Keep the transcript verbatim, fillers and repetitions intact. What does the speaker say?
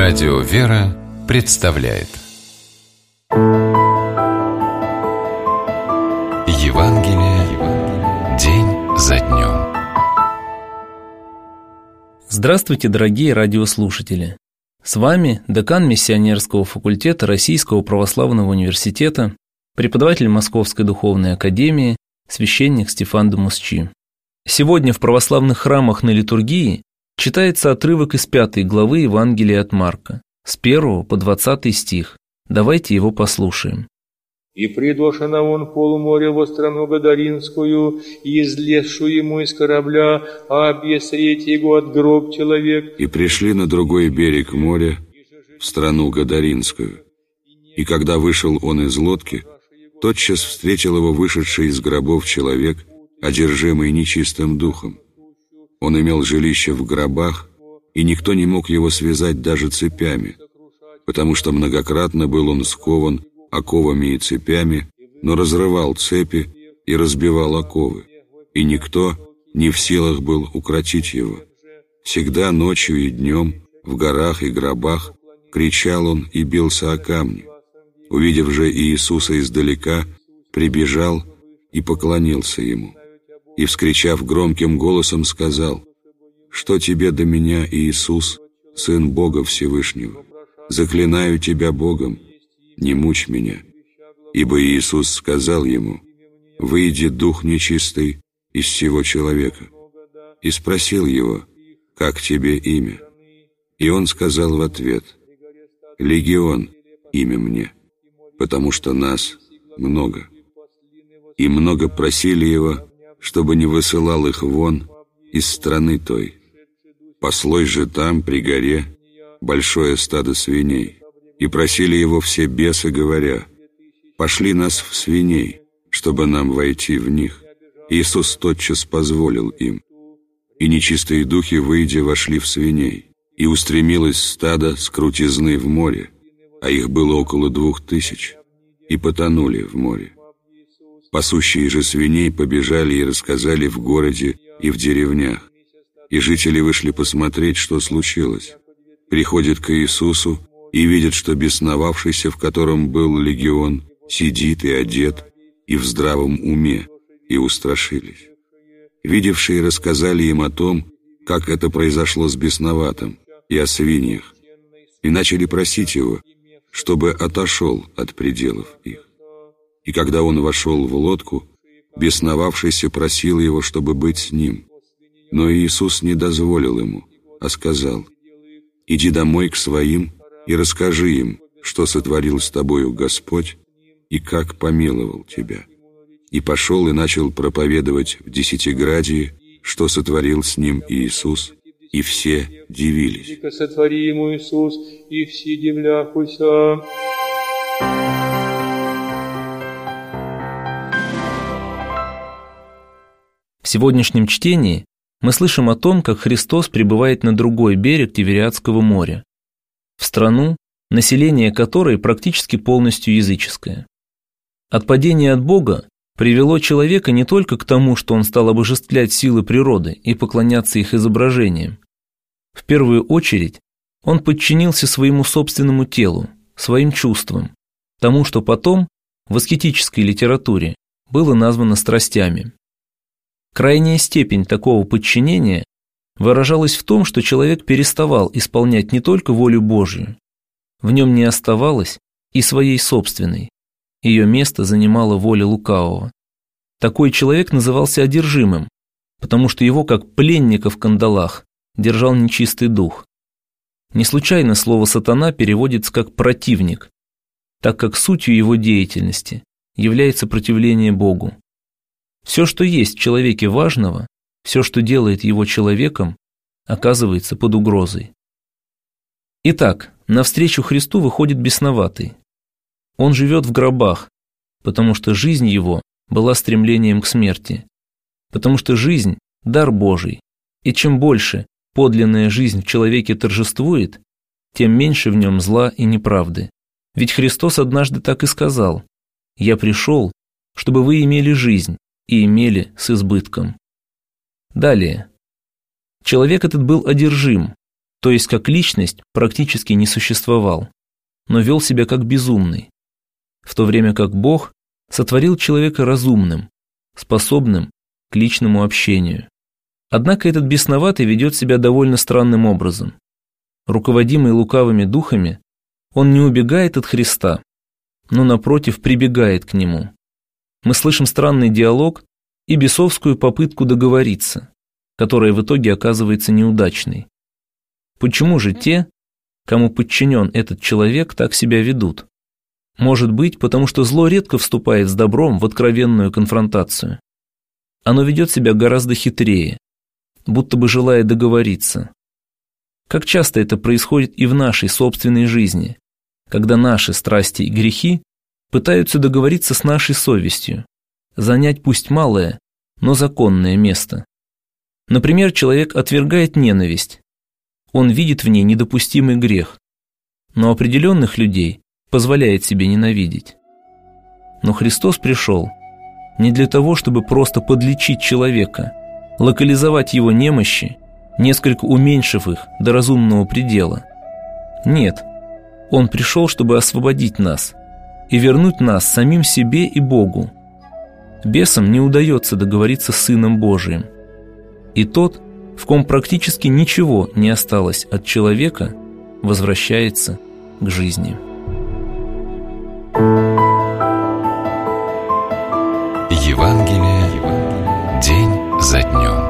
Радио «Вера» представляет Евангелие день за днем. Здравствуйте, дорогие радиослушатели! С вами декан Миссионерского факультета Российского православного университета, преподаватель Московской духовной академии, священник Стефан Дамусчи. Сегодня в православных храмах на литургии читается отрывок из пятой главы Евангелия от Марка, с первого по двадцатый стих. Давайте его послушаем. «И придошена он в полуморя во страну Гадаринскую, и излезшую ему из корабля, а объесреть его от гроб человек. И пришли на другой берег моря, в страну Гадаринскую. И когда вышел он из лодки, тотчас встретил его вышедший из гробов человек, одержимый нечистым духом. Он имел жилище в гробах, и никто не мог его связать даже цепями, потому что многократно был он скован оковами и цепями, но разрывал цепи и разбивал оковы, и никто не в силах был укротить его. Всегда ночью и днем, в горах и гробах, кричал он и бился о камни. Увидев же Иисуса издалека, прибежал и поклонился ему. И, вскричав громким голосом, сказал: «Что тебе до меня, Иисус, Сын Бога Всевышнего? Заклинаю тебя Богом, не мучь меня». Ибо Иисус сказал ему: «Выйди, дух нечистый, из сего человека». И спросил его: «Как тебе имя?» И он сказал в ответ: «Легион имя мне, потому что нас много». И много просили его, чтобы не высылал их вон из страны той. Паслось же там, при горе, большое стадо свиней, и просили его все бесы, говоря: «Пошли нас в свиней, чтобы нам войти в них». Иисус тотчас позволил им. И нечистые духи, выйдя, вошли в свиней, и устремилось стадо с крутизны в море, а их было около двух тысяч, и потонули в море. Пасущие же свиней побежали и рассказали в городе и в деревнях. И жители вышли посмотреть, что случилось. Приходят к Иисусу и видят, что бесновавшийся, в котором был легион, сидит и одет, и в здравом уме, и устрашились. Видевшие рассказали им о том, как это произошло с бесноватым, и о свиньях, и начали просить его, чтобы отошел от пределов их. И когда он вошел в лодку, бесновавшийся просил его, чтобы быть с ним. Но Иисус не дозволил ему, а сказал: «Иди домой к своим и расскажи им, что сотворил с тобою Господь и как помиловал тебя». И пошел и начал проповедовать в Десятиградии, что сотворил с ним Иисус, и все дивились. «Сотвори ему Иисус, и все дивляхуся». В сегодняшнем чтении мы слышим о том, как Христос прибывает на другой берег Тивериадского моря, в страну, население которой практически полностью языческое. Отпадение от Бога привело человека не только к тому, что он стал обожествлять силы природы и поклоняться их изображениям. В первую очередь он подчинился своему собственному телу, своим чувствам, тому, что потом в аскетической литературе было названо страстями. Крайняя степень такого подчинения выражалась в том, что человек переставал исполнять не только волю Божью, в нем не оставалось и своей собственной, ее место занимала воля лукавого. Такой человек назывался одержимым, потому что его, как пленника в кандалах, держал нечистый дух. Не случайно слово «сатана» переводится как «противник», так как сутью его деятельности является противление Богу. Все, что есть в человеке важного, все, что делает его человеком, оказывается под угрозой. Итак, навстречу Христу выходит бесноватый. Он живет в гробах, потому что жизнь его была стремлением к смерти, потому что жизнь – дар Божий, и чем больше подлинная жизнь в человеке торжествует, тем меньше в нем зла и неправды. Ведь Христос однажды так и сказал: «Я пришел, чтобы вы имели жизнь, и имели с избытком». Далее. Человек этот был одержим, то есть как личность, практически не существовал, но вел себя как безумный, в то время как Бог сотворил человека разумным, способным к личному общению. Однако этот бесноватый ведет себя довольно странным образом. Руководимый лукавыми духами, он не убегает от Христа, но, напротив, прибегает к Нему. Мы слышим странный диалог и бесовскую попытку договориться, которая в итоге оказывается неудачной. Почему же те, кому подчинен этот человек, так себя ведут? Может быть, потому что зло редко вступает с добром в откровенную конфронтацию. Оно ведет себя гораздо хитрее, будто бы желая договориться. Как часто это происходит и в нашей собственной жизни, когда наши страсти и грехи пытаются договориться с нашей совестью, занять пусть малое, но законное место. Например, человек отвергает ненависть. Он видит в ней недопустимый грех, но определенных людей позволяет себе ненавидеть. Но Христос пришел не для того, чтобы просто подлечить человека, локализовать его немощи, несколько уменьшив их до разумного предела. Нет, Он пришел, чтобы освободить нас и вернуть нас самим себе и Богу. Бесам не удается договориться с Сыном Божиим. И тот, в ком практически ничего не осталось от человека, возвращается к жизни. Евангелие день за днем.